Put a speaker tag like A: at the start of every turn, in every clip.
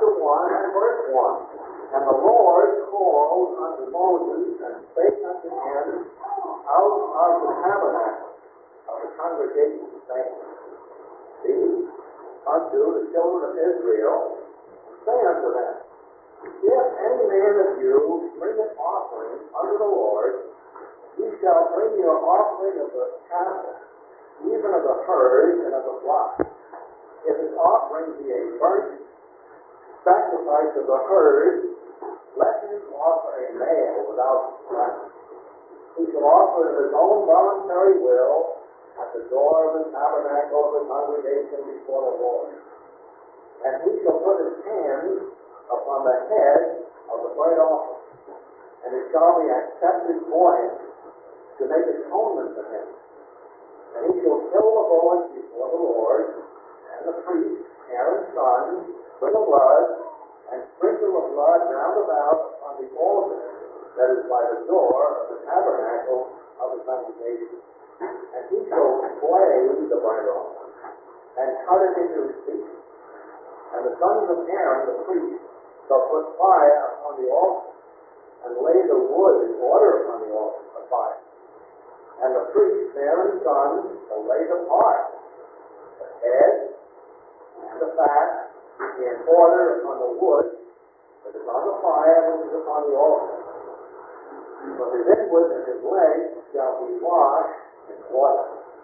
A: chapter 1 and verse 1. And the Lord called unto Moses and spake unto him out of the tabernacle of the congregation, saying, Speak unto the children of Israel, and say unto them, If any man of you bring an offering unto the Lord, ye shall bring your offering of the cattle, even of the herd and of the flock. If his offering be a burnt sacrifice of the herd, let him offer a male without blemish. He shall offer of his own voluntary will at the door of the tabernacle of the congregation before the Lord. And he shall put his hand upon the head of the burnt offering, and it shall be accepted for him to make atonement for him. And he shall kill the bullock before the Lord, and the priest, Aaron's son, bring the blood, and sprinkle the blood round about upon the altar that is by the door of the tabernacle of the congregation. And he shall flay the burnt offering, and cut it into his pieces. And the sons of Aaron, the priest, shall put fire upon the altar, and lay the wood in order upon the altar of fire. And the priest, Aaron's son, shall lay the part, the head, and the fat, in order upon the wood that is on the fire which is upon the altar. But his inward and his legs shall be washed in water.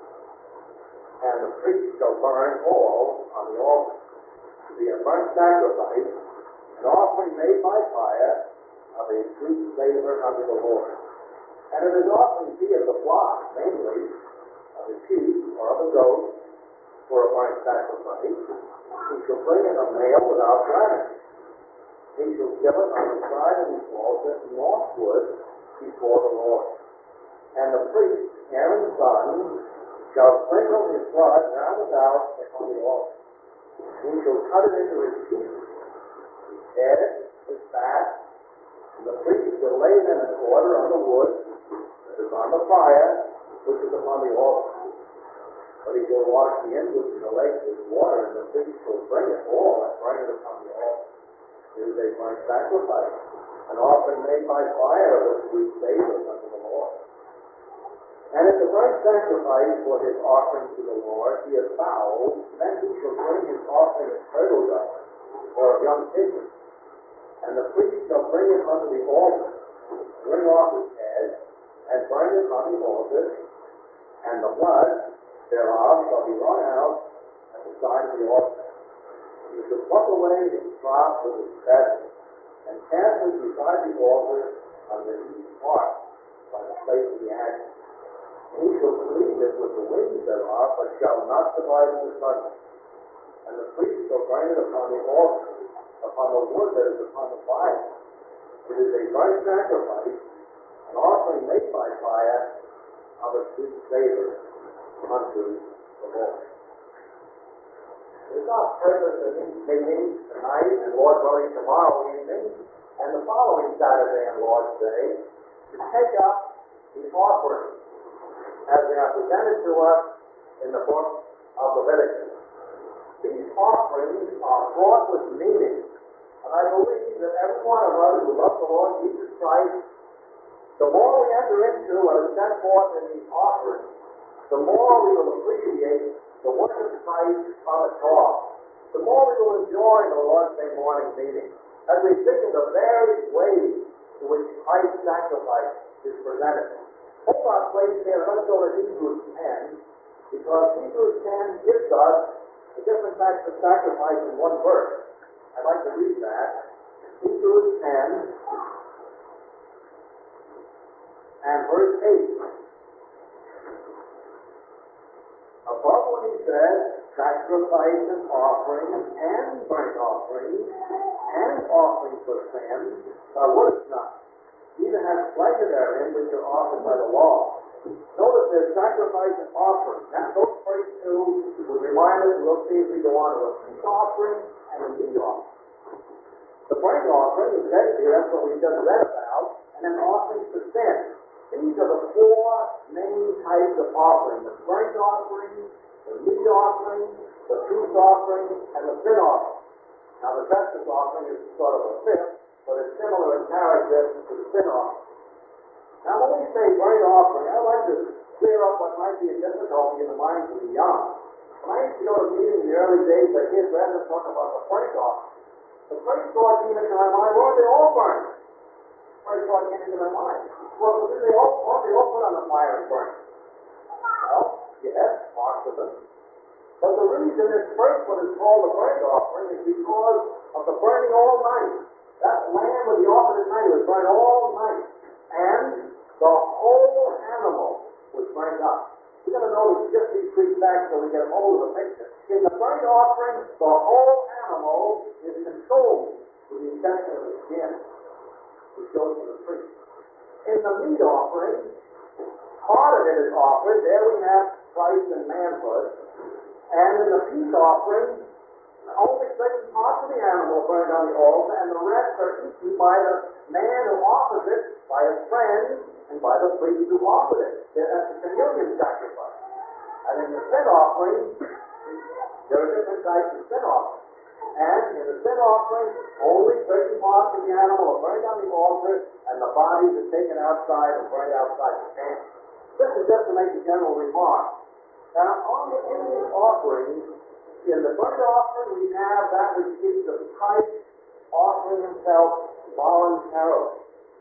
A: And the priest shall burn all on the altar to be a burnt sacrifice, an offering made by fire of a sweet savor unto the Lord. And if his offering be of the flock, namely, of the sheep or of the goat, for a burnt sacrifice, he shall bring in a male without blemish. He shall kill it on the side of the altar northward before the Lord. And the priest, Aaron's son, shall sprinkle his blood round about upon the altar. He shall cut it into his pieces, his head, his fat, and the priest shall lay them in order on the wood that is on the fire, which is upon the altar. But he shall wash the inwards and the legs with water, and the priest shall bring it all and burn it upon the altar. It is a burnt sacrifice, an offering made by fire with sweet savor unto the Lord. And if the burnt sacrifice for his offering to the Lord be a fowl, then he shall bring his offering of turtle doves or of young pigeons. And the priest shall bring it unto the altar, wring off his head, and burn it on the altar, and the blood thereof shall be run out at the side of the altar. You shall pluck away his crop with his feathers, and cast it beside the altar on the east part, by the place of the ashes. And he shall cleave it with the wings thereof, but shall not divide it asunder. And the priest shall burn it upon the altar, upon the wood that is upon the fire. It is a burnt sacrifice, an offering made by fire of a sweet savor unto the Lord. It is our purpose in these meetings tonight, and Lord willing tomorrow evening, and the following Saturday and Lord's Day, to take up the offerings as they are presented to us in the book of Leviticus. These offerings are fraught with meaning, and I believe that every one of us who love the Lord Jesus Christ, the more we enter into what is set forth in these offerings, the more we will appreciate the work of Christ on the cross, the more we will enjoy the Lord's Day morning meeting, as we think of the various ways in which Christ's sacrifice is presented. Hold our place here, and let's go to Hebrews 10, because Hebrews 10 gives us the different types of sacrifice in one verse. I'd like to read that. Hebrews 10 and verse 8. Above when he said, sacrifice and offerings and burnt offerings and offerings for sin, thou wouldest not, even have pleasure therein which are offered by the law. Notice there's sacrifice and offering. Now, those first two would remind us, we'll see as we go on, of a peace offering and a meat offering. The burnt offering is said here, that's what we just read about, and then offerings for sin. These are the four main types of offering: the burnt offering, the meat offering, the peace offering, and the sin offering. Now, the trespass offering is sort of a fifth, but it's similar in character to the sin offering. Now, when we say burnt offering, I'd like to clear up what might be a difficulty in the minds of the young. When I used to go to meetings in the early days, I hear brethren talk about the burnt offering. The first thought came into my mind, Lord, they all burn. First thought came into my mind. Well, did they all put on the fire and burn? Well, yes, parts of them. But the reason this first one is called the burnt offering is because of the burning all night. That lamb with the offered at night was burned all night. And the whole animal was burnt up. We're going to notice just these three facts so we get a hold of the picture. In the burnt offering, the whole animal is consumed, with the exception of the skin, which goes to the priest. In the meat offering, part of it is offered. There we have Christ and manhood. And in the peace offering, only certain parts of the animal are burned on the altar, and the rest are eaten by the man who offers it, by his friends, and by the priest who offered it. That's the communion sacrifice. And in the sin offering, there are different types of sin offerings. And in the sin offering, only certain parts of the animal are burned on the altar, and the bodies are taken outside and burned outside the camp. This is just to make a general remark. Now, in these offerings, in the burnt offering, we have that which speaks of Christ offering himself voluntarily.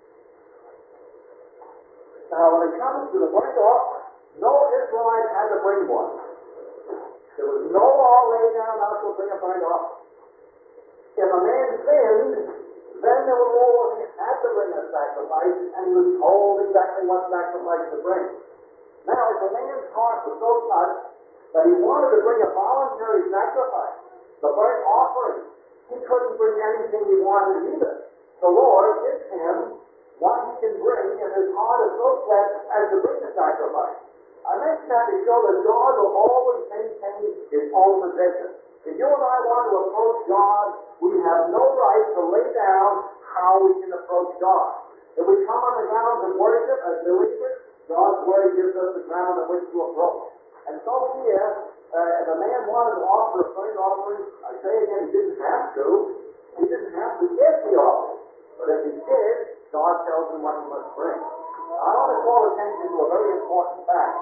A: Now, when it comes to the burnt offering, no Israelite had to bring one. There was no law laid down how to bring a burnt offering. If a man sinned, then there was law that he had to bring a sacrifice, and he was told exactly what sacrifice to bring. Now, if a man's heart was so touched that he wanted to bring a voluntary sacrifice, the burnt offering, he couldn't bring anything he wanted either. The Lord gives him what he can bring, and his heart is so set as to bring the sacrifice. I mention that to show that God will always maintain his own position. If you and I want to approach God, we have no right to lay down how we can approach God. If we come on the grounds of worship as believers, God's Word gives us the ground on which to approach. And so here, if a man wanted to offer a burnt offering, I say again, he didn't have to. He didn't have to give the offering. But if he did, God tells him what he must bring. I want to call attention to a very important fact.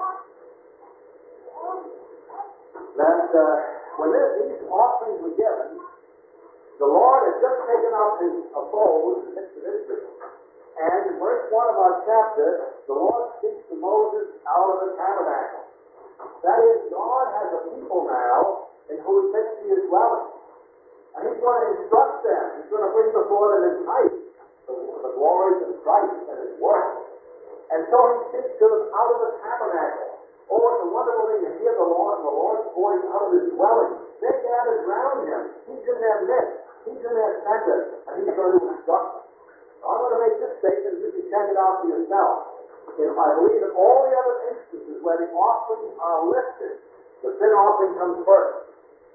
A: That when these offerings were given, the Lord had just taken up his abode in the midst of Israel. And in verse 1 of our chapter, the Lord speaks to Moses out of the tabernacle. That is, God has a people now in whose midst he is dwelling. And he's going to instruct them. He's going to bring before them in type the glories of Christ and his work. And so he speaks to them out of the tabernacle. Oh, it's a wonderful thing to hear the Lord's voice out of his dwelling. They're gathered around him. He's in their midst. He's in their center. And he's going to instruct them. I'm going to make this statement, you can check it out for yourself. I believe in all the other instances where the offerings are listed, the sin offering comes first.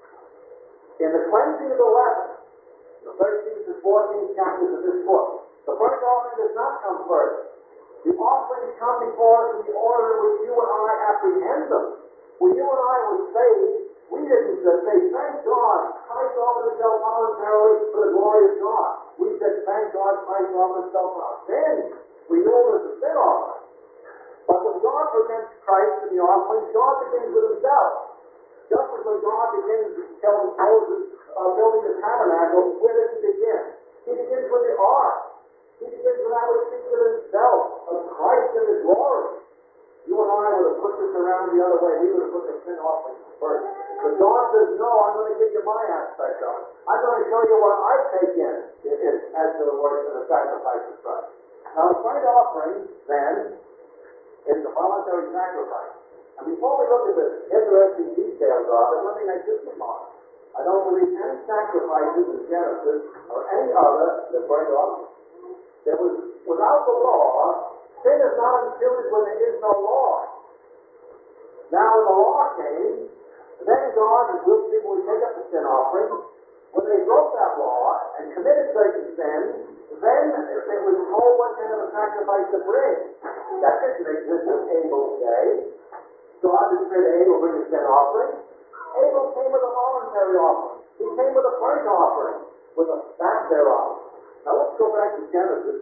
A: In the cleansing of the leper, the 13th and 14th chapters of this book, the burnt offering does not come first. The offerings come before us in the order in which you and I apprehend them. When you and I were saved, we didn't just say, thank God, Christ offered himself voluntarily for the glory of God. We said, thank God, Christ offered himself for our sins. We knew it was a sin offering. But when God presents Christ in the offering, God begins with himself. Just as when God begins telling Moses building the tabernacle, where does he begin? He begins with the ark. He begins with that which speaks of himself, of Christ and his glory. You and I would have put this around the other way. We would have put the sin offering first. But God says, no, I'm going to give you my aspect of it. I'm going to show you what I take in as to the work of the sacrifice of Christ. Now, the burnt offering, then, is the voluntary sacrifice. And before we look at the interesting details of it, let me make this remark. I don't believe any sacrifices in Genesis or any other than burnt offerings. There was, without the law, sin is not imputed when there is no law. Now, when the law came, then God, as we'll see when we take up the sin offering, when they broke that law and committed certain sins, then it was told what kind of a sacrifice to bring. That didn't exist in Abel's day. God didn't say to Abel, bring a sin offering. Abel came with a voluntary offering. He came with a burnt offering. with the fat thereof. Now let's go back to Genesis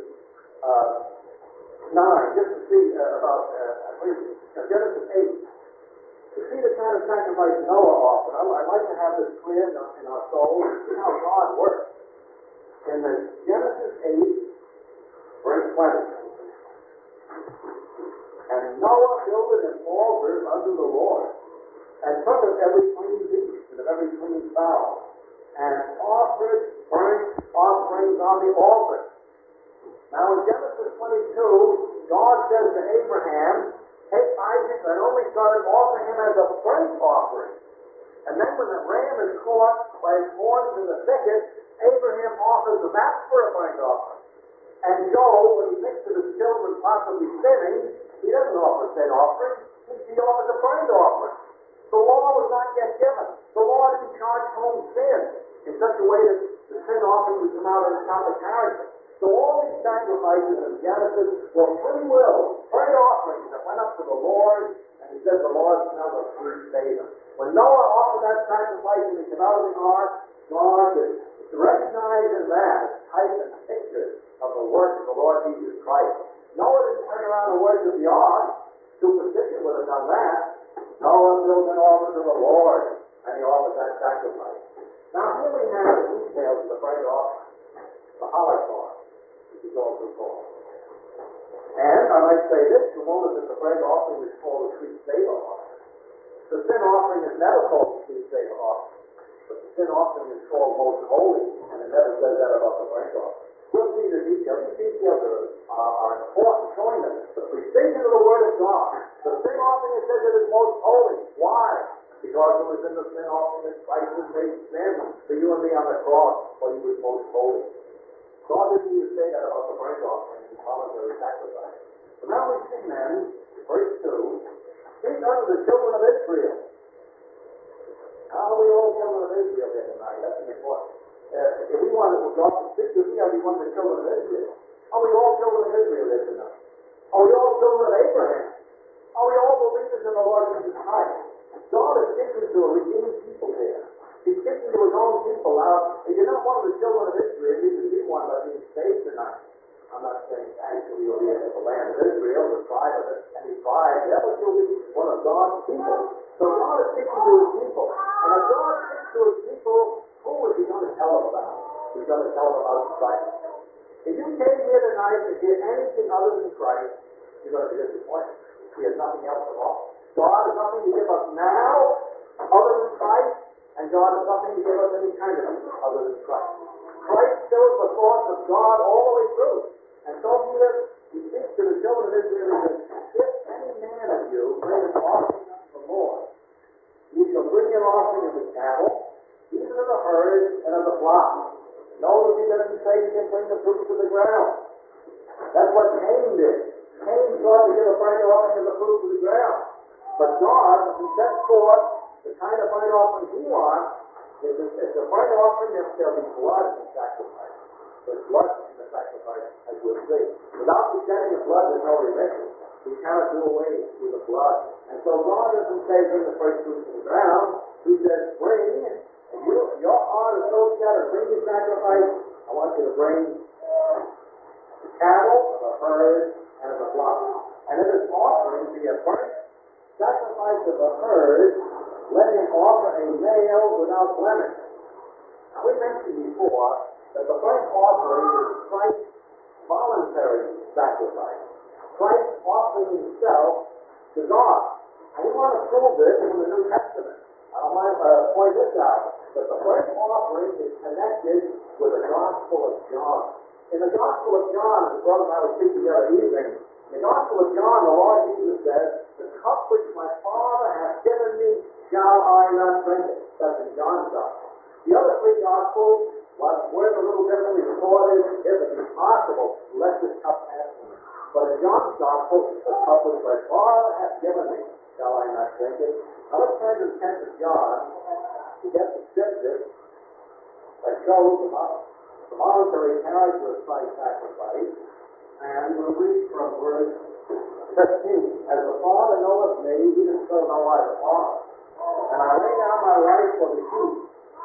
A: 9, just to see Genesis 8. To see the kind of sacrifice Noah offered. I'd like to have this clear in our souls and see how God works. In the Genesis 8, verse 20. And Noah builded an altar unto the Lord, and took of every clean beast and of every clean fowl, and offered burnt offerings on the altar. Now in Genesis 22, God says to Abraham, take Isaac, thine only son, and offer him as a burnt offering. And then when the ram is caught by its horns in the thicket, Abraham offers that for a burnt offering. And Job, when he thinks of his children possibly sinning, he doesn't offer a sin offering, he offers a burnt offering. The law was not yet given. The law didn't charge home sin in such a way that the sin offering would come out of the top of character. So all these sacrifices in Genesis were free will, burnt offerings that went up to the Lord, and he said the Lord smelled of sweet savor. When Noah offered that sacrifice and he came out of the ark, God recognized in that a type and picture of the work of the Lord Jesus Christ. Noah didn't turn around and worship the ark. Superstition would have done that. Noah built an altar to the Lord, and he offered that sacrifice. Now here we have the details of the burnt offering, the holocaust, which is also called. And I might say this, to notice that the burnt offering is called a sweet savor offering. The sin offering is never called a sweet savor offering, but the sin offering is called most holy, and it never says that about the burnt offering. We'll see the details. These details are important, showing us the precision of the Word of God. The sin offering, it says it is most holy. Why? Because it was in the sin offering that Christ was made sin for you and me on the cross, but he was most holy. God didn't even say that about the burnt offering and voluntary sacrifice. But now we see then, verse 2, speak unto the children of Israel. How are we all children of Israel here tonight? That's important. If we wanted God to speak to us, we have to be one of the children of Israel. Are we all children of Israel here tonight? Are we all children of Abraham? Are we all believers in the Lord Jesus Christ? God is speaking to a redeemed people here. He's speaking to his own people. Now, if you're not one of the children of Israel, you can be one by being saved tonight. I'm not saying actually you'll be the land of Israel, the tribe of it, any tribe. Yeah, but you'll be one of God's people. So God is speaking to his people. And if God speaks to his people, who is he going to tell them about? He's going to tell them about Christ. If you came here tonight to hear anything other than Christ, you're going to be disappointed. He has nothing else to offer. God has nothing to give us now other than Christ, and God has nothing to give us in eternity other than Christ. Christ shows the thoughts of God all the way through. And so here he speaks to the children of Israel and says, if any man of you bring an offering unto the Lord, you shall bring your offering of the cattle, even of the herd and of the flock. Notice he doesn't say you can bring the fruits of the ground. That's what Cain did. Cain sought to give a burnt offering of the fruits of the ground. But God, when he sets forth the kind of burnt offering he wants, if the burnt offering, there'll be blood in the sacrifice. There's blood in the sacrifice, as we'll see. Without the shedding of blood, there's no remission. We cannot do away with the blood. And so God doesn't say bring the first fruits of the ground. He says bring, and your heart is so scattered, bring your sacrifice. I want you to bring the cattle, of the herd, and of the flock. And if it's offering be a burnt sacrifice of the herd, let him offer a male without blemish. Now we mentioned before that the burnt offering is Christ's voluntary sacrifice. Christ offering himself to God. And we want to prove this from the New Testament. I might point this out, that the burnt offering is connected with the Gospel of John. In the Gospel of John, as the brother and I would speak together evening, in the Gospel of John, the Lord Jesus says, the cup which my Father hath given me, shall I not drink it. That's in John's Gospel. The other three Gospels, was worded a little differently, recorded, if it be possible, let this cup pass from me. But in John's Gospel, the cup which my Father hath given me, shall I not drink it. Now let's turn to the 10th of John to get the scripture that shows the voluntary character of Christ's sacrifice. And we'll read from verse 15. As the Father knoweth me, even so know I the Father. And I lay down my life for the sheep.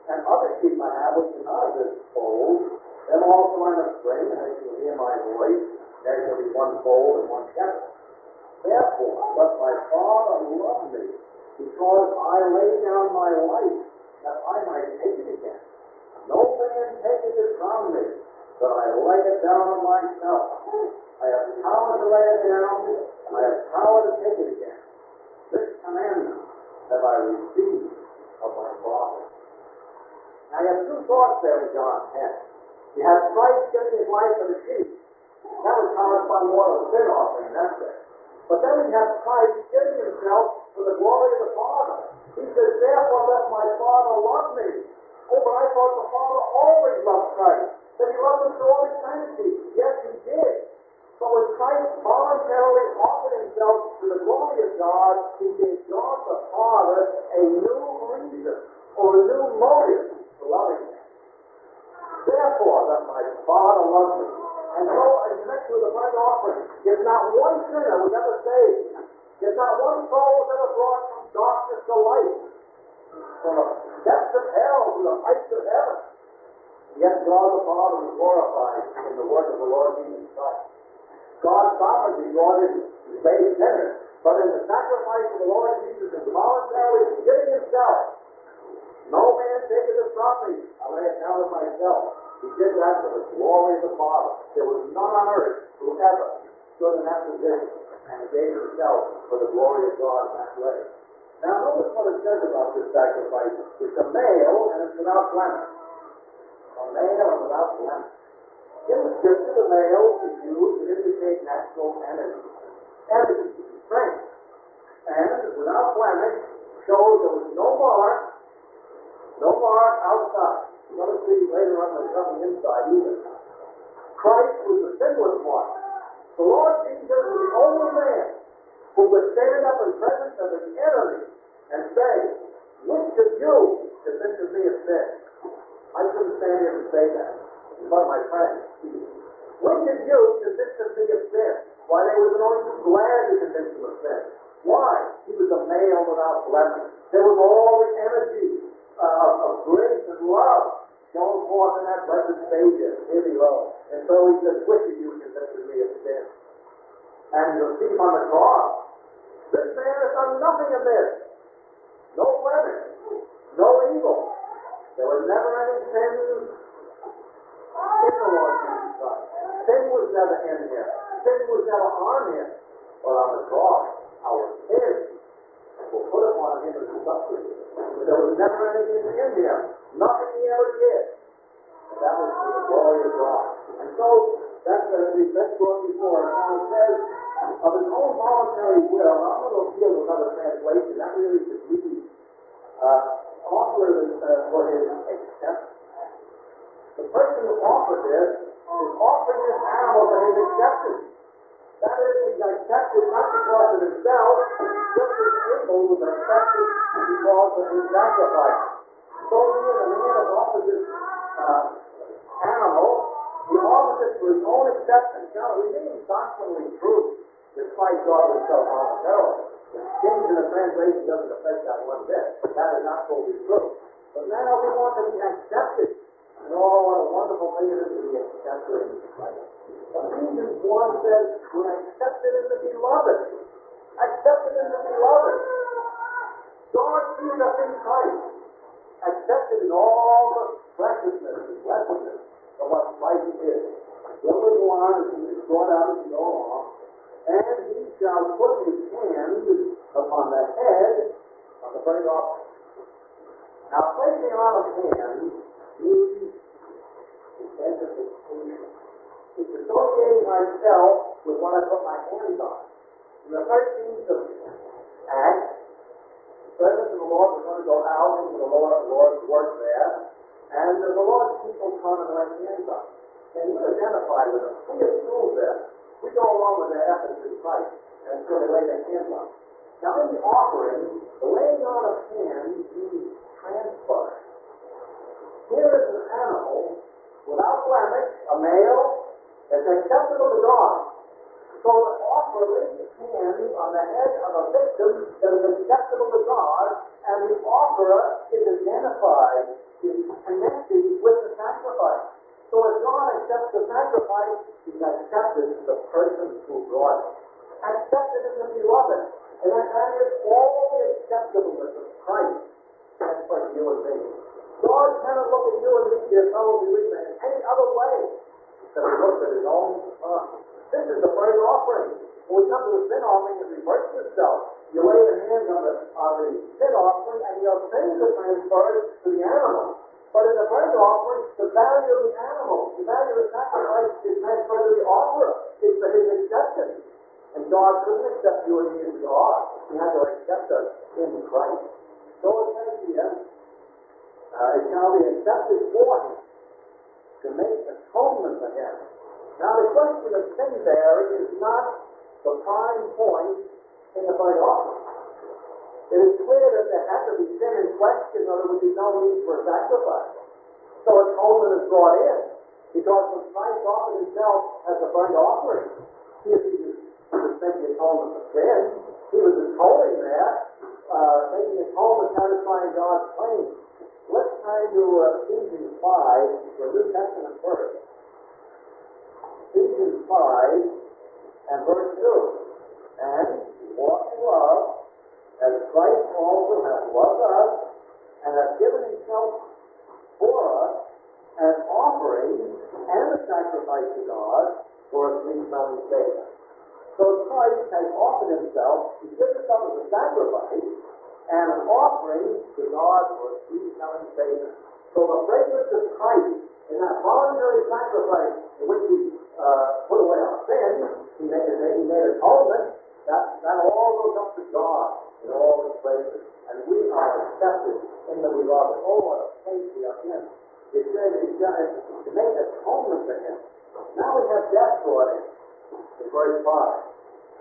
A: and other sheep I have which are not of this fold, them also I must bring, and they shall hear my voice. There shall be one fold and one shepherd. Therefore, let my Father love me, because I lay down my life, that I might take it again. No man taketh it from me, but I lay it down of myself. I have power to lay it down, and I have power to take it again. This commandment have I received of my Father. Now you have two thoughts there in John 10. You have Christ giving his life for the sheep. That would correspond more to a sin offering in that sense. But then we have Christ giving himself for the glory of the Father. He says, therefore let my Father love me. Oh, but I thought the Father always loved Christ. That he loved him for all eternity. Yes, he did. But when Christ voluntarily offered himself to the glory of God, he gave God the Father a new reason or a new motive for loving him. Therefore, let my Father love me. And so, in connection with the burnt offering, if not one sinner was ever saved, if not one soul was ever brought from darkness to light, from the depths of hell to the heights of heaven, yet God the Father was glorified in the work of the Lord Jesus Christ. God's sovereignty brought in to save sinners, but in the sacrifice of the Lord Jesus and voluntarily giving himself, no man taketh it from me, I lay it down of myself. He did that for the glory of the Father. There was none on earth who ever stood in that position and gave himself for the glory of God in that way. Now notice what it says about this sacrifice. It's a male and it's without blemish. A male and without blemish. In the scripture, the male is used to indicate natural energy, strength. And without blemish shows there was no mark outside. You're going to see later on there's nothing inside either. Christ was the sinless one. The Lord Jesus was the only man who could stand up in presence of his enemy and say, which of you convinces me of sin? I couldn't stand here and say that in front of my friends. Which of you convinces me of sin? Why, they would have been only too glad to convince him of sin. Why? He was a male without blemish. There was all the energy of grace and love shown forth in that blessed Savior here below. And so he says, which of you convinces me of sin? And the thief on the cross, this man has done nothing amiss. No blemish, no evil. There were never any sins in the Lord Jesus Christ. Sin was never in him. Sin was never on him. But on the cross, our sins were put upon him as suffering. But there was never anything in him. Nothing he ever did. And that was for the glory of God. And so, that's what we've brought before. Now it says, of his own voluntary will. I'm going to appeal to another translation. That really is the Greek offer for his acceptance. The person who offered this is offering this animal for his acceptance. That is, he's accepted not because of himself, just as Abel was accepted because of his sacrifice. So being a man who offers this animal, he offers it for his own acceptance. Now, it remains doctrinally true, despite God himself voluntarily. The change in the translation doesn't affect that one bit. That is not totally true. But now we want to be accepted. And oh, what a wonderful thing it is to be accepted in Christ. Ephesians 1 says, we're accepted in the beloved. Accepted in the beloved. God sees us in Christ. Accepted in all the preciousness and blessedness of what Christ is. Then we go on and he's brought out as we go along. And he shall put his hand upon the head of the burnt offering. Now, placing on of hands means identification. It's associating myself with what I put my hands on. In the 13th of Acts, the servants of the Lord were going to go out into the Lord's work there, and the Lord's people come and lay hands on them. And we identify with them. We approve them. We go along with their efforts in Christ, and so they lay their hands on them. Now, in the offering, the laying on of hands means transfer. Here is an animal without blemish, a male, that's acceptable to God. So the offerer lays his hand on the head of a victim that is acceptable to God, and the offerer is identified is connected with the sacrifice. So if God accepts the sacrifice, He's accepted the person who brought it. Accepted in the beloved. And that is all the acceptableness of Christ and for you and me. God cannot look at you and me, dear fellow believer, in any other way than He looks at His own Son. This is the burnt offering. When we come to the sin offering, it reverts itself. You lay your hands on the sin offering, and your sins are transferred to the animal. But in the burnt offering, the value of the animal, the value of the sacrifice is transferred to the offerer. It's for His acceptance. And God couldn't accept you and me as we are. He had to accept us in Christ. So it says here, it shall be accepted for Him to make atonement for Him. Now the question of sin bearing is not the prime point in the burnt offering. It is clear that there had to be sin in question, or there would be no need for a sacrifice. So atonement is brought in, because when Christ offered Himself as a burnt offering, He was making atonement for sin. He was atoning there, making atonement, satisfying God's claim. Let's turn to Ephesians 5, for a New Testament verse. Ephesians 5 and verse 2. And walk in love, as Christ also hath loved us, and hath given Himself for us as offering and a sacrifice to God for a sweet-smelling Savior. So Christ has offered Himself, He gives Himself as a sacrifice and an offering to God for a sweet-smelling Savior. So the fragrance of Christ in that voluntary sacrifice in which He put away our sins, He made atonement, that all goes up to God in all His praises. And we are accepted in the beloved. Oh, what a place we are in. It says to make atonement for Him. Now we have death brought in verse 5.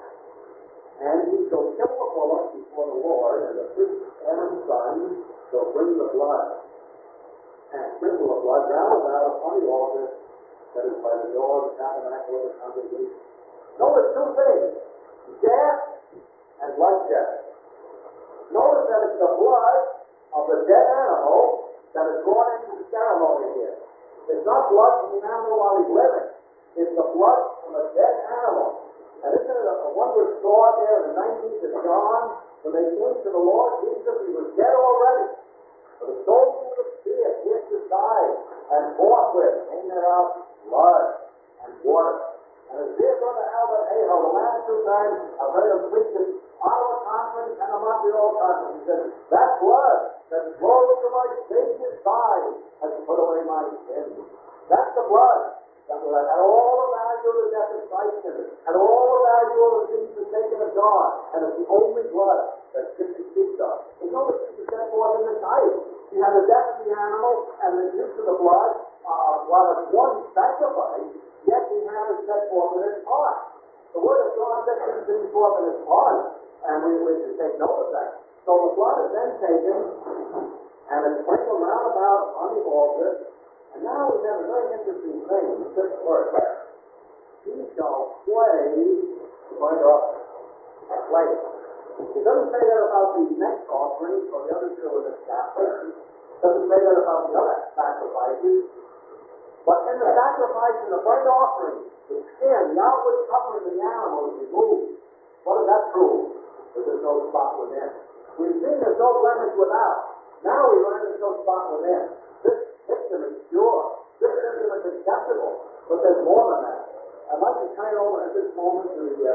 A: And He shall kill the bullock before the Lord, and the priest Aaron's son shall bring the blood, and sprinkle the blood round about upon the altar that is by the door of the tabernacle of the congregation. Notice two things: death and bloodshed. Notice that it's the blood of the dead animal that is brought into the ceremony here. It's not blood from the animal while he's living. It's the blood from a dead animal. And isn't it a wondrous thought there in the 19th of John, when they came to the Lord Jesus, He was dead already. But the soldiers of fear pierced His side, and forthwith came there out blood and water. And as dear Brother Albert Aho, the last two times I've heard him preach at Ottawa Conference and the Montreal Conference, he said, that blood that flowed from my Savior's side has put away my sins. That's the blood that had all the value of the death of Christ in it, and all the value of the things forsaken of God, and it's the only blood that Scripture speaks of. There's no Scripture set forth in the title. You have the death of the animal and the use of the blood, while it's one sacrifice, yet we have it set forth in its part. The Word of God sets these things forth in its part, and we should take note of that. So the blood is then taken, and it's sprinkled round about on the altar. And now we have a very interesting thing in the fifth verse. He shall slay the burnt offering. Slay it. It doesn't say that about the next offering or the other two in this chapter. It doesn't say that about the other sacrifices. But in the sacrifice and the burnt offering, the skin, the outward covering of the animal is removed. What does that prove? That there's no spot within. We've seen there's no blemish without. Now we learn there's no spot within. This system is pure. This system is acceptable. But there's more than that. I'd like to turn over at this moment to the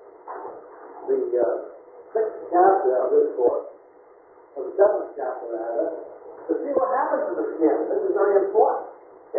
A: 6th chapter of this book, or the 7th chapter rather, to see what happens to the skin. This is very important.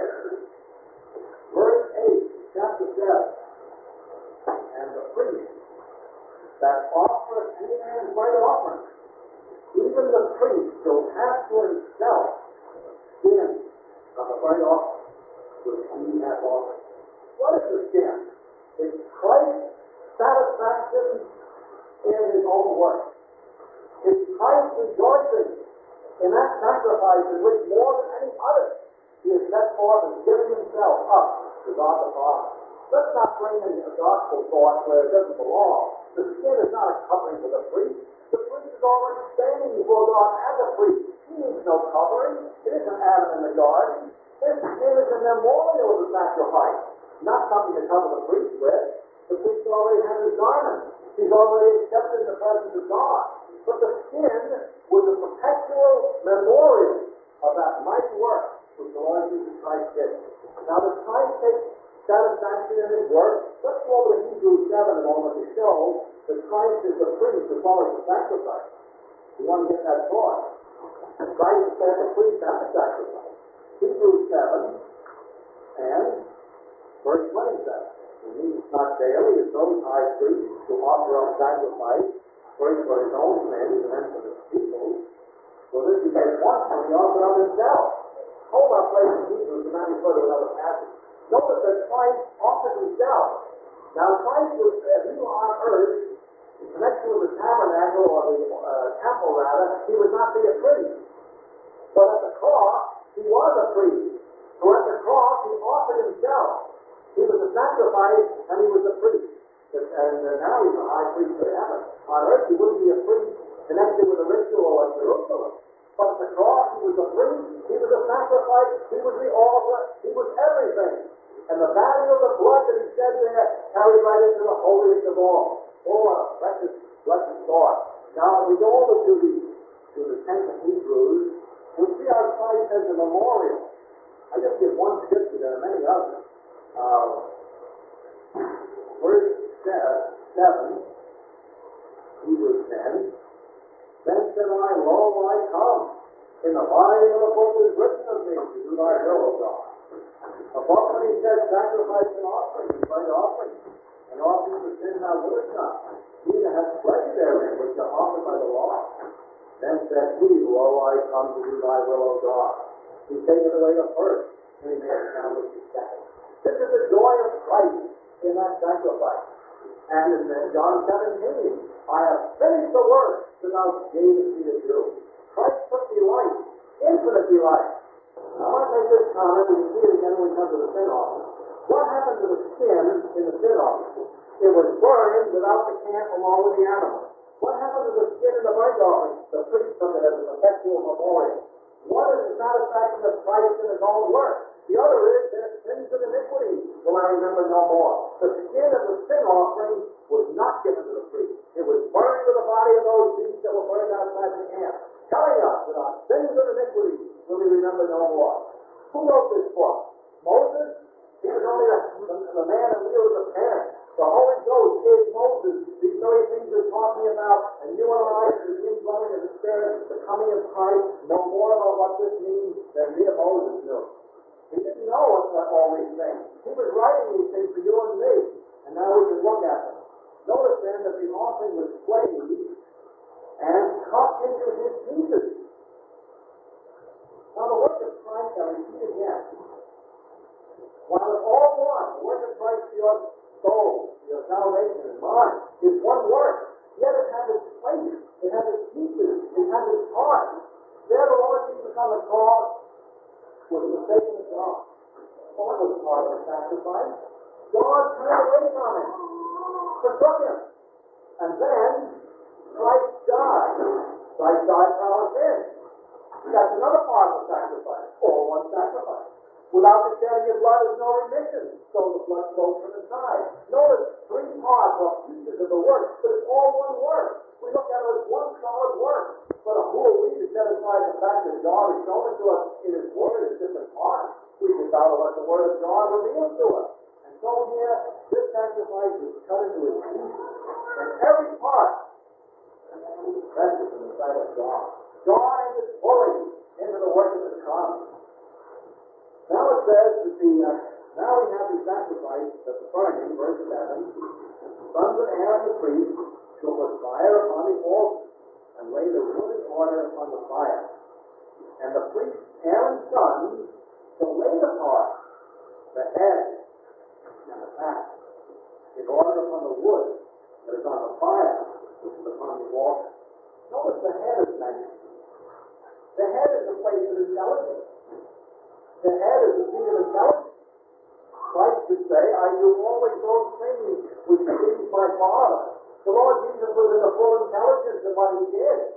A: Verse 8, chapter 7. And the priest that offereth any man's burnt offering, even the priest shall have for himself skin of the burnt offering which he hath offered. What is the skin? It's Christ's satisfaction in His own work. It's Christ rejoicing in that sacrifice in which more than any other He has set forth and given Himself up to God the Father. Let's not bring in a gospel thought where it doesn't belong. The skin is not a covering for the priest. The priest is already standing before God as a priest. He needs no covering. It isn't Adam in the garden. This skin is a memorial of the sacrifice, not something to cover the priest with. The priest already has his garment. He's already accepted in the presence of God. But the skin was a perpetual memorial of that mighty work which the Lord Jesus Christ did. Now, does Christ take satisfaction in his work? Let's go over to Hebrews 7 a moment to show that Christ is the priest as well as the sacrifice. You want to get that thought? Christ is both the priest and the sacrifice. Hebrews 7 and verse 27. He needs not daily as those high priests to offer up sacrifice, first for his own sins and then for the people's. For this he did once when he offered up himself. Hold our place in Hebrews and now refer to another passage. Notice that Christ offered himself. Now Christ was, as he was on earth, in connection with the tabernacle or the temple rather, he would not be a priest. But at the cross, he was a priest. So at the cross, he offered himself. He was a sacrifice and he was a priest. And now he's a high priest in heaven. On earth, he wouldn't be a priest connected with a ritual like Jerusalem. But at the cross, he was a priest, he was a sacrifice, he was the altar, he was everything. And the value of the blood that he shed there carried right into the holiest of all. Oh, what a precious, blessed thought. Now, if we go over to the 10th of Hebrews, we'll see how Christ as a memorial. I just give one scripture, there are many others. Verse 7, Hebrews 10. Then said I, Lo, I come. In the volume of the book is written of me to do thy will, O God. Above when he said, Sacrifice and offering, and burnt offerings, and offerings for sin thou wouldest not. Neither hath pleasure therein, which are offered by the law. Then said he, Lo, I come to do thy will, O God. He taketh away the first, and he maketh establish the second. This is the joy of Christ in that sacrifice. And in John 17, I have finished the work that thou gavest me to do. Christ took delight, infinite delight. Now, I want to make this comment, we can see it again when we come to the sin offering. What happened to the skin in the sin offering? It was burned without the camp along with the animal. What happened to the skin in the burnt offering? The priest took it as a perpetual memorial. One is the satisfaction of Christ in his own work. The other is their sins and iniquities will I remember no more. The skin of the sin offering was not given to the priest. It was burned with the body of those beasts that were burned outside the camp, telling us that our sins and iniquities will we remember no more. Who wrote this book? Moses? He was only the man that wielded the pen. The Holy Ghost gave Moses these very things we're talking about, and you and I, through the indwelling of the Spirit, the coming of Christ, know more about what this means than dear Moses knew. He didn't know all these things. He was writing these things for you and me, and now we can look at them. Notice then that the offering was flayed and cut into his pieces. Now the work of Christ, I repeat again, while it's all one, the work of Christ for your soul, your salvation and mine, is one work, yet it has its place, it has its pieces, it has its parts. There the Lord Jesus on the cross was forsaken of God. Well, that was part of the sacrifice. God turned away from him, forsook him. And then Christ died. Christ died for our sins. That's another part of the sacrifice. All one sacrifice. Without the shedding of blood, there's no remission. So the blood flows from the side. Notice three parts or pieces of the work, but it's all one work. We look at it as one solid work. But who are we to set aside the fact that God has shown it to us in His Word in different parts? We just out of what the Word of God reveals to us. And so here, this sacrifice is cut into its pieces. And every part is precious in the sight of God. God enters fully into the work of His cross. Now it says that now we have the sacrifice of the burning, verse 7. The sons of Aaron the priest shall put fire upon the altar and lay the wood in order upon the fire. And the priest, Aaron's sons, shall lay the part, the head, and the fat, in order upon the wood that is on the fire, which is upon the altar. Notice the head is mentioned. The head is the place of intelligence. The head is the seat of intelligence. Christ would say, I do always those things which please my Father. The Lord Jesus was in the full intelligence of what He did.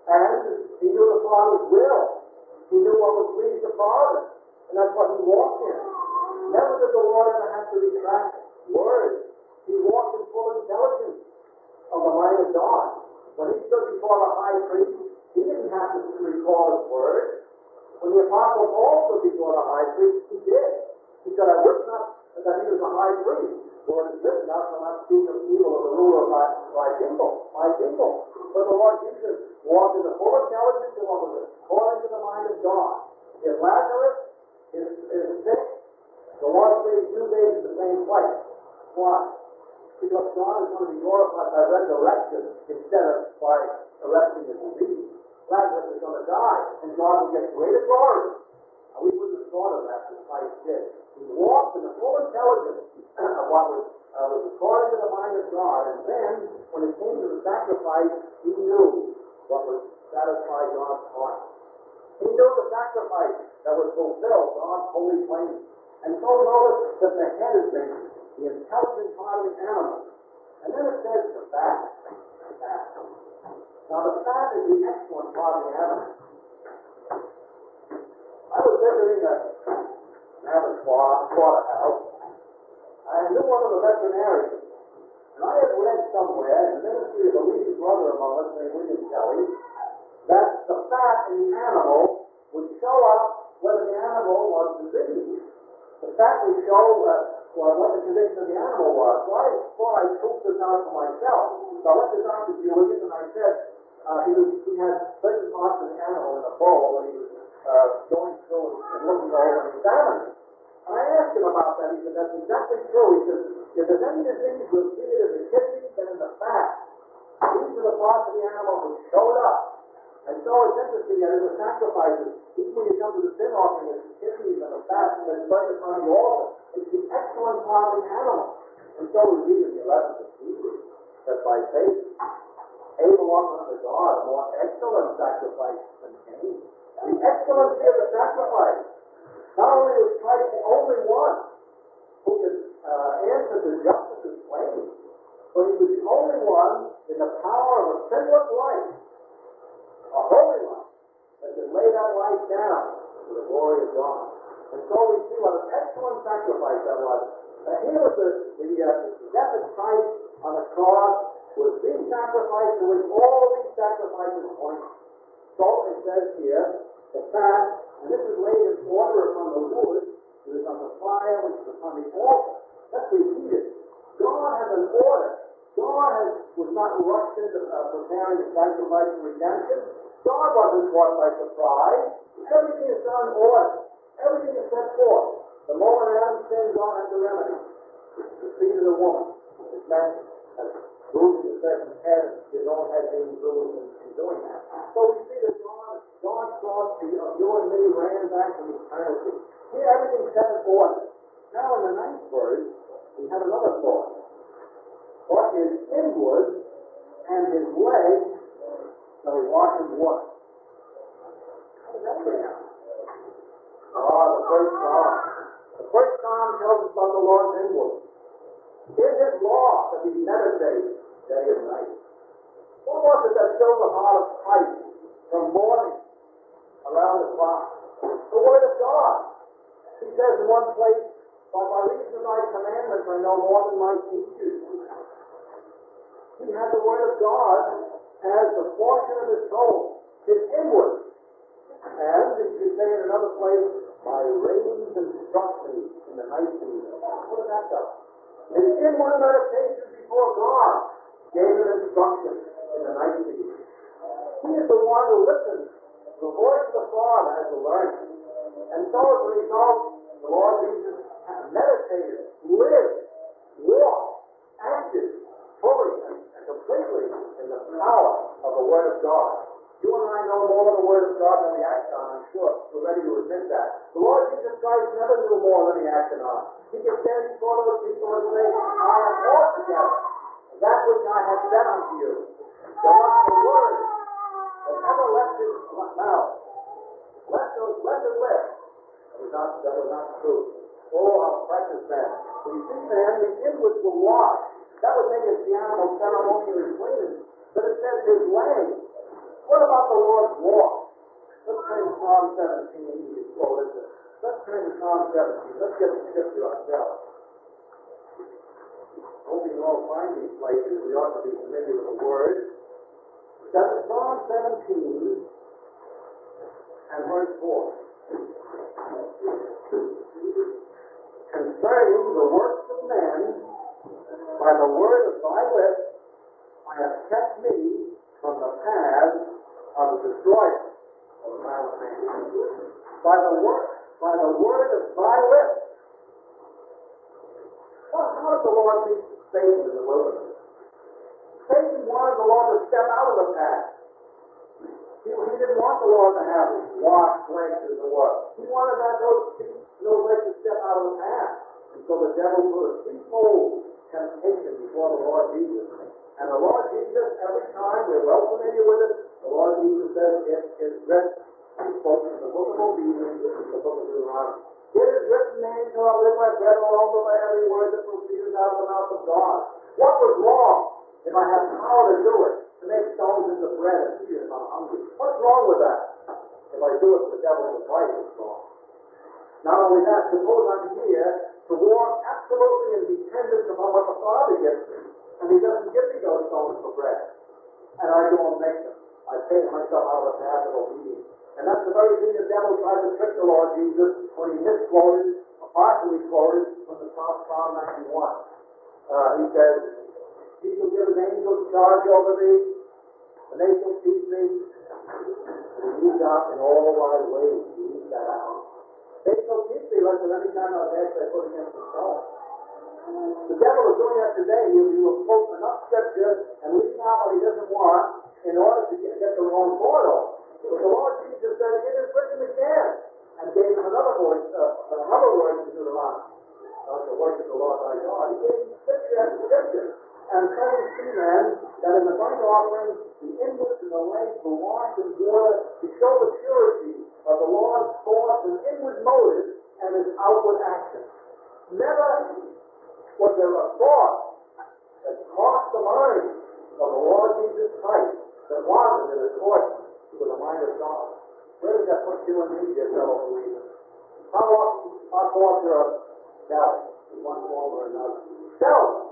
A: And he knew the Father's will. He knew what would please the Father. And that's what he walked in. Never did the Lord ever have to retract words. He walked in full intelligence of the mind of God. When he stood before the high priest, he didn't have to recall his words. When the Apostle Paul stood before the high priest, he did. He said, I wish not that he was a high priest. For it is written, thou shalt not speak of evil of the ruler of thy people, my people. But the Lord Jesus walked in the full intelligence of what was according to the mind of God. If Lazarus is sick, the Lord stayed 2 days in the same place. Why? Because God is going to be glorified by resurrection instead of by arresting his disease. Lazarus is going to die, and God will get greater glory. Now, we wouldn't have thought of that as Christ did. He walked in the full intelligence of what was according to the mind of God, and then, when it came to the sacrifice, he knew what would satisfy God's heart. He knew the sacrifice that would fulfill God's holy claim. And so notice that the head is mentioned, the intelligent part of the animal. And then it says the fat. Now the fat is the excellent part of the animal. I was visiting an abattoir, slaughterhouse. I knew one of the veterinarians. And I had read somewhere in the ministry of a leading brother of ours named William Kelly that the fat in the animal would show up whether the animal was diseased. The fat would show what the condition of the animal was. So I thought I'd prove this out for myself. So I went to Dr. Julian and I said he had certain parts of the animal in a bowl and he was going through and looking over and examining. And I asked him about that. He said, that's exactly true. He said, if there's any disease, we'll see it in the kidneys and in the fat. These are the parts of the animal which showed up. And so it's interesting that in the sacrifices, even when you come to the sin offering, it's the kidneys and the fat that's burned upon the altar. It's the excellent part of the animal. And so we read in the 11th of Hebrews that by faith, Abel offered unto God a more excellent sacrifice than Cain. The excellency of the sacrifice. Not only was Christ the only one who could answer to justice's claim, but he was the only one in the power of a sinless life, a holy life, that could lay that life down for the glory of God. And so we see what an excellent sacrifice that was. Here was the death of Christ on the cross was the sacrifice to which all these sacrifices point. So it says here, the fat, and this is laid in order upon the wood, it is on the fire, which is upon the altar. That's repeated. God has an order. God was not rushed into preparing the sacrifice for redemption. God wasn't caught by surprise. Everything is done in order. Everything is set forth. The moment Adam sinned, God had the remedy. The seed of the woman is mentioned as bruising the serpent's head, and his own head being bruised in doing that. So we see that God's thoughts of you and me ran back from eternity. Here everything's set in order. Now in the 9th verse, we have another thought. But his inward and his legs shall he wash in water. How does that bring out? The first Psalm. The first Psalm tells us about the Lord's inward. In his law that he meditates day and night. What was it that filled the heart of Christ from morning around the clock? The Word of God. He says in one place, by reason of thy commandments I know more than my teachers. He had the Word of God as the portion of his soul, his inward. And he could say in another place, my reins instruct me in the night season. What does that tell us? His inward meditation before God gave him instruction in the night season. He is the one who listens to the voice of the Father as a learner. And so as a result, the Lord Jesus meditated, lived, walked, acted fully and completely in the power of the Word of God. You and I know more of the Word of God than we act on, I'm sure. We're ready to admit that. The Lord Jesus Christ never knew more than he acted on. He could stand before those people and say, I am altogether that which I have said unto you. There wasn't a word that ever left his mouth, left his lips, that was not true. Oh, how precious then. We see then the inwards were washed. That would make it the animal ceremonially clean. But it says his legs. What about the Lord's walk? Let's turn to Psalm 17. We quoted it. Let's turn to Psalm 17. Let's get the scripture ourselves. Hope you all find these places. We ought to be familiar with the word. Psalm 17 and verse 4. Concerning the works of men, by the word of thy lips, I have kept me from the paths of the destroyer, or the violent man. By the word of thy lips. Well, how did the Lord meet Satan in the wilderness? Satan wanted the Lord to step out of the path. He didn't want the Lord to have washed legs in the world. He wanted those legs to step out of the path. And so the devil put a threefold temptation before the Lord Jesus. And the Lord Jesus, every time, we're well familiar with it, the Lord Jesus says, it is written. He spoke from the book of obedience, the book of Deuteronomy. It is written, man shall not live by bread alone, but by every word that proceeds out of the mouth of God. What was wrong if I had power to do it, to make stones into bread and eat it if I'm hungry? What's wrong with that? If I do it for the devil's advice, it's wrong. Not only that, suppose I'm here to walk absolutely and dependent upon what the Father gives me, and He doesn't give me those stones for bread, and I go and make them. I take myself out of the path of obedience. And that's the very thing the devil tried to trick the Lord Jesus when he misquoted, or partially quoted, from the Psalm 91. He says, He shall give His angels charge over thee, and they shall keep thee. And he leads out in all thy ways. He leads that out. They shall keep thee, lest at any time thou dash thy foot against the stone. The devil is doing that today. He will quote enough scripture and leave out what he doesn't want in order to get the wrong thought on. But the Lord Jesus said, it is written again, and gave him another word to Deuteronomy. Thou shalt worship the Lord thy God. He gave him scripture after scripture. And so we see then that in the burnt offering, the inwards and the legs were washed in water to show the purity of the Lord's thoughts and inward motives and his outward action. Never was there a thought that crossed the mind of the Lord Jesus Christ that wasn't in accordance with the mind of God. Where does that put you and me, dear fellow believers? How often our thoughts are self in one form or another? Self.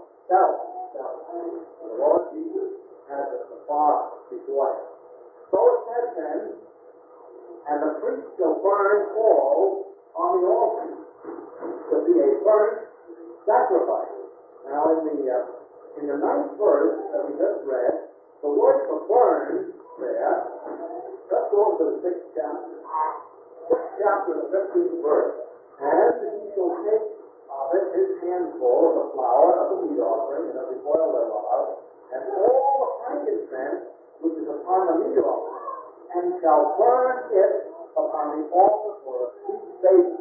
A: The Lord Jesus has the Father before him. So it says then, and the priest shall burn all on the altar to be a burnt sacrifice. Now in the 9th verse that we just read, the word for burn there, let's go over to the 6th chapter. 6th chapter, the 15th verse. And he shall take of it his handful of the flour of the meat offering and of the oil thereof, and all the frankincense which is upon the meat offering, and shall burn it upon the altar for a sweet savor.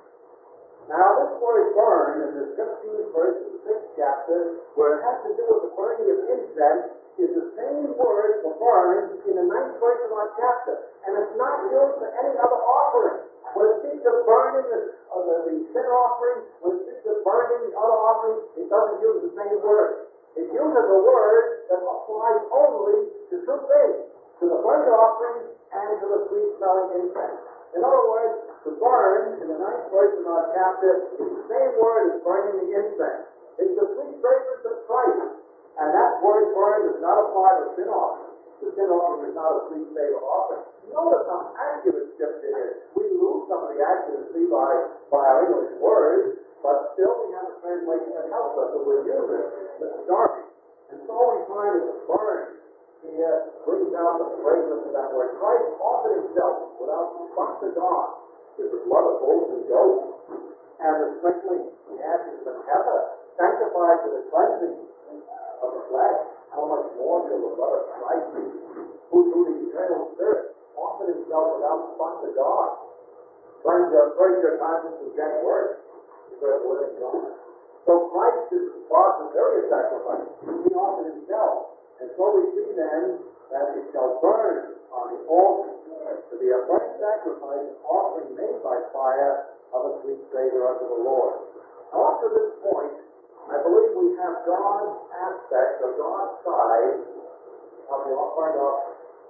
A: Now this word burn in the 15th verse of the 6th chapter, where it has to do with the burning of incense, is the same word for burn in the 9th verse of our chapter. And it's not used for any other offering. When it speaks of burning the sin offering, when it speaks of burning the other offering, it doesn't use the same word. It uses a word that applies only to two things, to the burnt offering and to the sweet-smelling incense. In other words, to burn, in the 9th verse of our chapter, is the same word as burning the incense. It's the sweet fragrance of Christ. And that word burn does not apply to sin offering. The sin offering is not a sweet savor offering. Notice how accurate Scripture is. We lose some of the accuracy by our English words, but still we have a translation that helps us, so we'll use it, Mr. Darby. And so we find that the burn here brings out the fragrance of that word. Christ offered himself without spot to God with the blood of bulls and goats, and the sprinkling the ashes of heifer, sanctified to the cleansing of the flesh. How much more shall the blood of Christ, who through the eternal Spirit offered himself without spot to God, cleanse your conscience from dead works, serve the living God. So Christ is God's superior sacrifice. He offered himself. And so we see then that it shall burn on the altar to be a burnt sacrifice, an offering made by fire of a sweet savor unto the Lord. Now up to this point, I believe we have God's aspect or God's side of the burnt offering.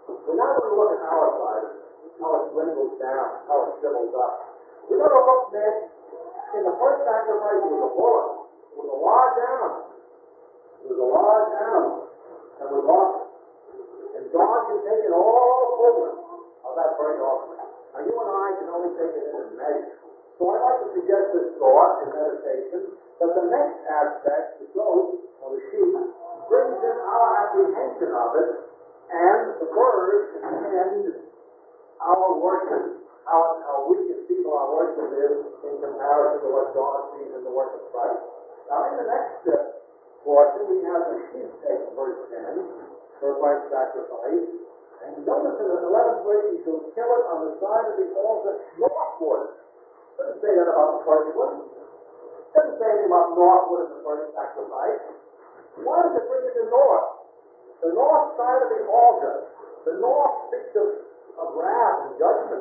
A: We're not going to look at our side of it, how it dwindles down, how it shrivels up. We're going to look next, in the first sacrifice was a bullock, it was a large animal. It was a large animal, and was offered. And God can take it all fullness of that burnt offering. Now you and I can only take it in a measure. So I'd like to suggest this thought in meditation, that the next aspect, the goat, or the sheep, brings in our apprehension of it, and the bird and our worship, how we conceive our worship is in comparison to what God sees in the work of Christ. Now in the next portion, we have the sheep take verse 10, for a burnt sacrifice. And notice in the 11th verse, he shall kill it on the side of the altar northward. Doesn't say that about the first one. Doesn't say anything about northward in the first sacrifice. Why does it bring it to north? The north side of the altar. The north speaks of wrath and judgment.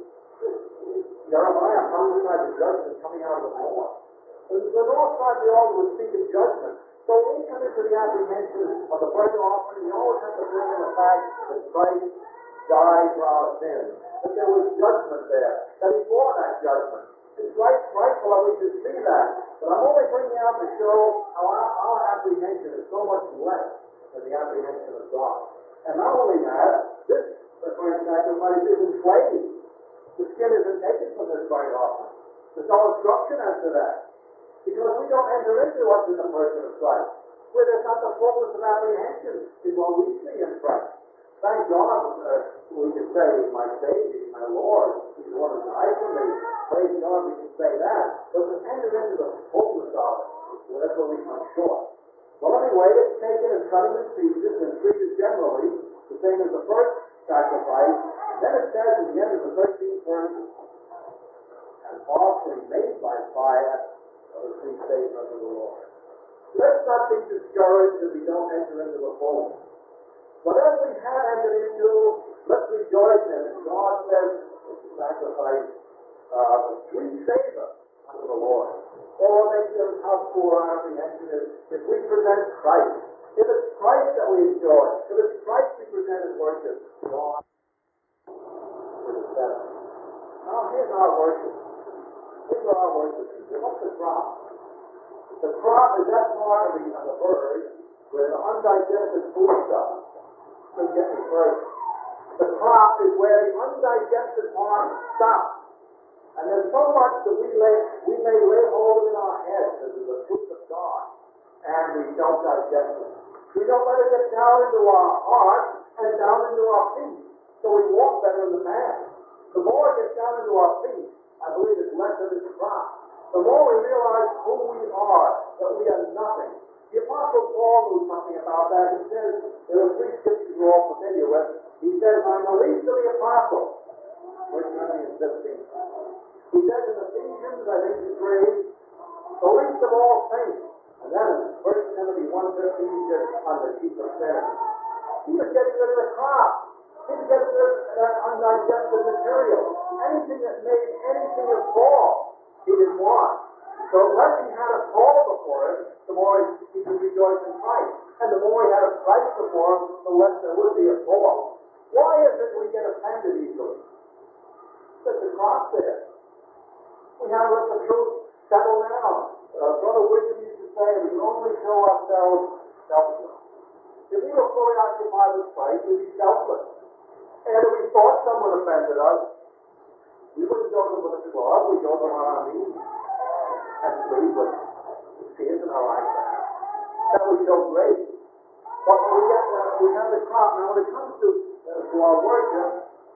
A: Jeremiah prophesied the judgment coming out of the north. The north side of the altar would speak of judgment. So when we come into the apprehension of the burnt offering, we always have to bring in the fact that Christ died for our sins, that there was judgment there, that he bore that judgment. It's rightful that we should see that. But I'm only bringing out to show how our apprehension is so much less than the apprehension of God. And not only that, this burnt sacrifice is enslaved. The skin isn't taken from this burnt offering. There's no instruction as to that. Because we don't enter into what's in the person of Christ, where there's not the fullness of apprehension in what we see in Christ. Thank God, we can say, He's my Savior, He's my Lord, He's the one who died for me. Praise God, we can say that. But to enter into the fullness of it, well, that's where we come short. Well, anyway, it's taken and cut into pieces and treated generally the same as the first sacrifice. And then it says in the end of the 13th verse, an offering made by fire of the sweet savor of the Lord. Let's not be discouraged if we don't enter into the fullness. Whatever we have entered into, let's rejoice in it. God says it's a sacrifice of sweet savor unto the Lord. Oh, makes us how poor our apprehension is if we present Christ. If it's Christ that we enjoy, if it's Christ we present in worship, God is the better. Now here's our worship. Here's what our worship is. What's the crop? The crop is that part of the bird where the undigested food stuff. Don't get me first. The crop is where the undigested part stops. And there's so much that we may lay hold of in our heads as is the truth of God, and we don't digest it. We don't let it get down into our heart and down into our feet, so we walk better in the path. The more it gets down into our feet, I believe it's less of this crop. The more we realize who we are, that we are nothing. The Apostle Paul knew something about that. He says, there are three scriptures we're all familiar with. He says, I'm the least of the apostles. 1 Corinthians 15. He says in Ephesians, I think it's 3, the least of all saints. And then in 1 Timothy 1:15, he says, I'm the chief of sinners. He was getting rid of the crop. He was getting rid of that undigested material. Anything that made anything a fall, he didn't want. So the less he had a fall before him, the more he could rejoice in Christ. And the more he had a Christ before him, the less there would be a fall. Why is it we get offended easily? There's a cross there. We have to let the truth settle down. Brother Wickham used to say, we can only show ourselves selfless. If we were fully occupied with Christ, we'd be selfless. And if we thought someone offended us, we wouldn't go to them with a club, we'd go to them on our knees and plead with them. Tears in our eyes for that. That would show grace. But we have the crop. Now when it comes to our worship,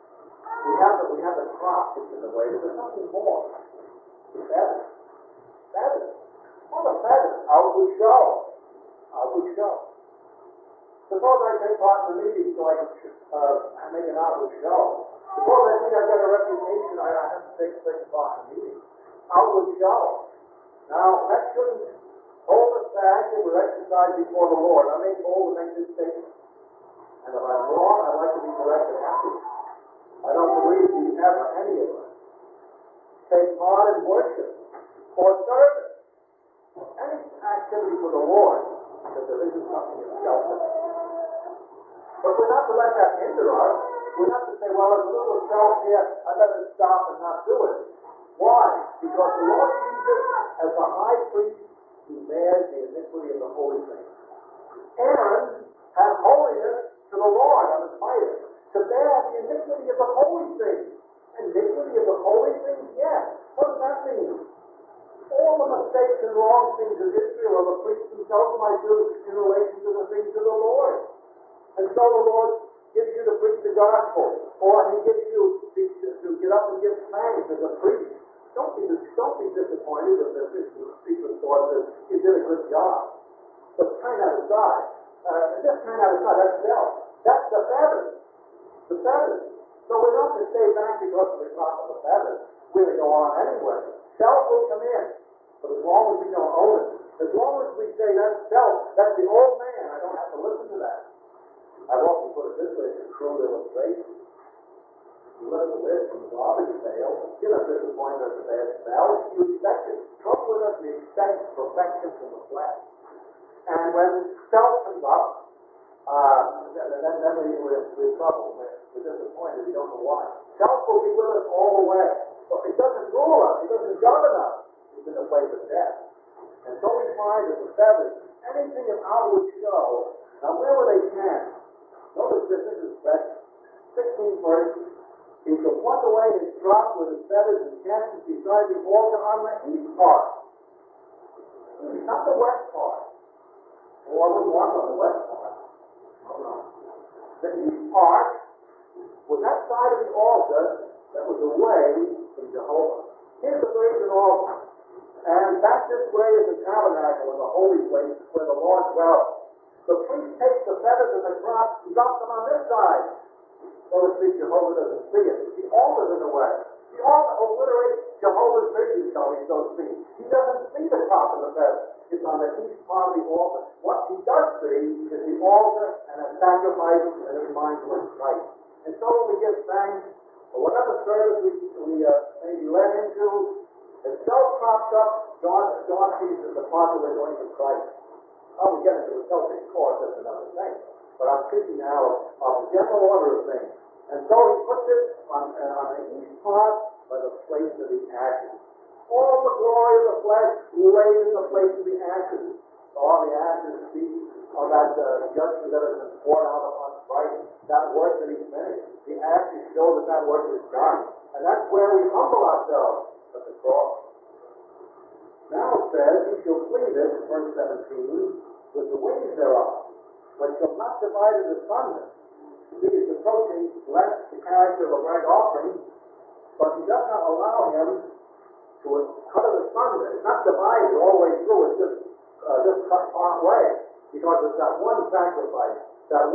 A: we have the crop that's in the way, but there's something more. Feathers. Feathers. What are feathers? Outward show. Outward show. Suppose I take part in the meeting so I can make an outward show. Suppose I think I've got a reputation, I have to take part in the meeting. Outward show. Now, that shouldn't hold us back if we're exercised before the Lord. I may bold to make this statement. And if I'm wrong, I'd like to be corrected afterwards. I don't believe we ever, any of us, take part in worship or service or any activity for the Lord because there isn't something in self. But we're not to let that hinder us. We're not to say, well, there's a little self here, I better stop and not do it. Why? Because the Lord Jesus, as the high priest, he bears the iniquity of the holy things. Aaron had holiness to the Lord on his mitre, to bear the iniquity of the holy things. Iniquity of the holy things? Yes. What does that mean? All the mistakes and wrong things of Israel, or the priests themselves might do in relation to the things of the Lord. And so the Lord gives you to preach the gospel, or he gives you to get up and give thanks as a priest. Don't be disappointed if the speaker thought that you did a good job. But turn that aside. Just turn that aside. That's self. That's the feathers. The feathers. So we're not to stay back because of the crop of the feathers. We're to go on anyway. Self will come in. But as long as we don't own it, as long as we say that's self, that's the old man, I don't have to listen to that. I've often put it this way, it's a crude illustration. You look at the lid from the garbage pail, you're not disappointed at the bad smell, you expect it. Trouble with us, we expect perfection from the flesh. And when self comes up, then we're in trouble. We're disappointed, we don't know why. Self will be with us all the way. But it doesn't rule us, it doesn't govern us. It's in the place of death. And so we find that the feathers, anything of outward show, now where were they cast? Notice this is special. 16th verse. He shall pluck away his drop with his feathers and cast it beside the altar on the east part. East, not the west part. Oh, I wouldn't want on the west part. Oh, no. The east part was that side of the altar that was away from Jehovah. Here's the brazen altar. And back this way is the tabernacle in the holy place where the Lord dwells. The priest takes the feathers and the crop and drops them on this side. So to speak, Jehovah doesn't see it. The altar's in the way. The altar obliterates Jehovah's vision, so to speak. He doesn't see the crop and the feathers. It's on the east part of the altar. What he does see is the altar and a sacrifice, and it reminds him of Christ. And so when we give thanks, or whatever service we may be led into, if self crops up, God sees the part that we're doing for Christ. How we get into a selfish course, that's another thing. But I'm speaking now of the general order of things. And so he puts it on the east part by the place of the ashes. All the glory of the flesh laid in the place of the ashes. All the ashes speak of that judgment that has been poured out upon Christ, that work that he's finished. The ashes show that work is done. And that's where we humble ourselves at the cross. Now it says, he shall cleave it, verse 17, with the wings thereof, but shall not divide it asunder. He is approaching less the character of a burnt offering, but he does not allow him to cut it asunder. It's not divided all the way through, it's just cut part way, because it's that one sacrifice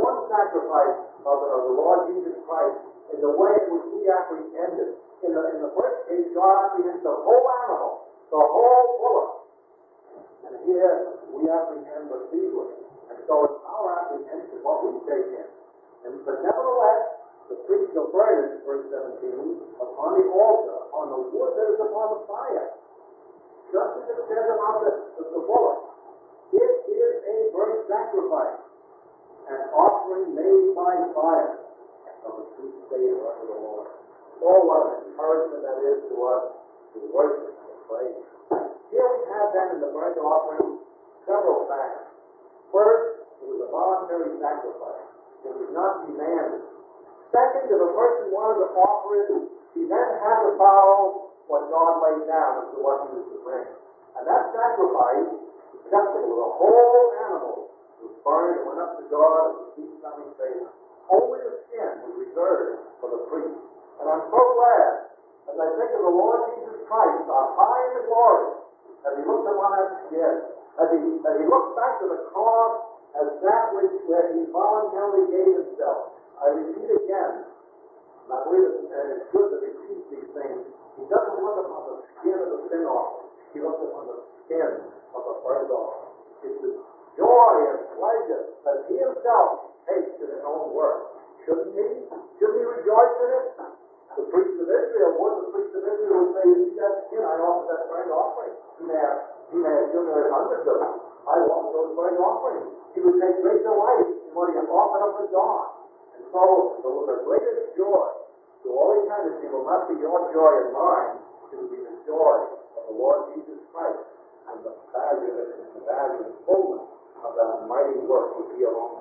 A: of the Lord Jesus Christ in the way in which we apprehend it. In the first case, God apprehends the whole animal, the whole bullock. And here we apprehend but feebly. And so it's our apprehension, what we take in. But nevertheless, the priest shall burn it, verse 17, upon the altar, upon the wood that is upon the fire. Just as it says about the bullock. It is a burnt sacrifice, an offering made by fire of the sweet savor unto the Lord. Oh, what an encouragement that is to us to worship and to praise. Here we have then in the burnt offering several facts. First, it was a voluntary sacrifice. It was not demanded. Second, if a person wanted to offer it, he then had to follow what God laid down as to what he was to bring. And that sacrifice, acceptable, the whole animal was burned and went up to God as a sweet-smelling savor. Only the skin was reserved for the priest. And I'm so glad, as I think of the Lord Jesus Christ, on high in the glory, as he looked upon that skin, as he looked back to the cross as that where he voluntarily gave himself. I repeat again, and I believe it's good to repeat these things. He doesn't look upon the skin of the sin offering. He looks upon the skin of the burnt offering. It's the joy and pleasure that he himself takes in his own work. Shouldn't he? Shouldn't he rejoice in it? The priests of Israel would. The priests of Israel would say, you see that skin, I offer that burnt offering. He may have accumulated hundreds of them. I offer those burnt offerings. He would take great delight in what he had offered up to God. And so the greatest joy to all eternity will not be your joy and mine, it will be the joy of the Lord Jesus Christ and the value and the fullness of that mighty work which he alone